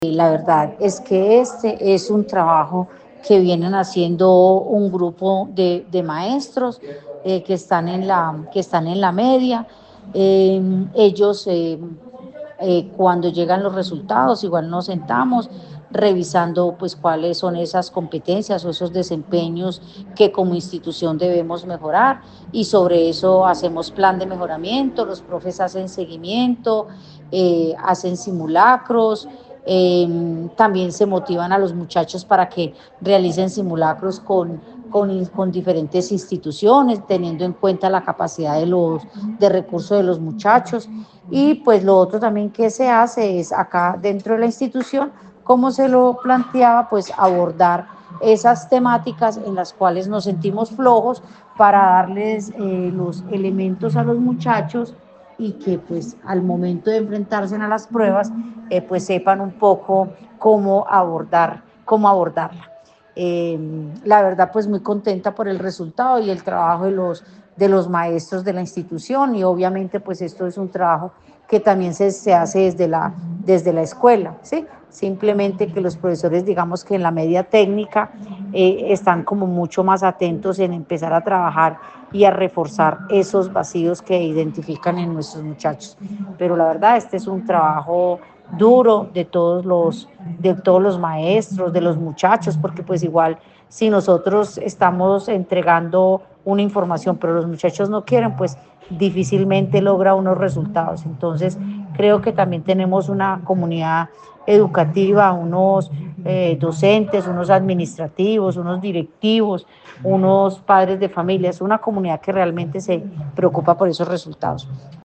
La verdad es que este es un trabajo que vienen haciendo un grupo de maestros que están en la media. Ellos, cuando llegan los resultados, igual nos sentamos revisando pues cuáles son esas competencias o esos desempeños que como institución debemos mejorar, y sobre eso hacemos plan de mejoramiento, los profes hacen seguimiento, hacen simulacros. También se motivan a los muchachos para que realicen simulacros con diferentes instituciones, teniendo en cuenta la capacidad de recursos de los muchachos. Y pues lo otro también que se hace es acá dentro de la institución, como se lo planteaba, pues abordar esas temáticas en las cuales nos sentimos flojos para darles los elementos a los muchachos, y que pues al momento de enfrentarse a las pruebas, pues sepan un poco cómo abordarla. La verdad, pues muy contenta por el resultado y el trabajo de los maestros de la institución, y obviamente pues esto es un trabajo que también se hace desde la escuela, ¿sí? Simplemente que los profesores, digamos que en la media técnica, están como mucho más atentos en empezar a trabajar y a reforzar esos vacíos que identifican en nuestros muchachos. Pero la verdad, este es un trabajo duro de todos los maestros, de los muchachos, porque pues igual si nosotros estamos entregando una información, pero los muchachos no quieren, pues difícilmente logra unos resultados. Entonces, creo que también tenemos una comunidad educativa, unos docentes, unos administrativos, unos directivos, unos padres de familia, es una comunidad que realmente se preocupa por esos resultados.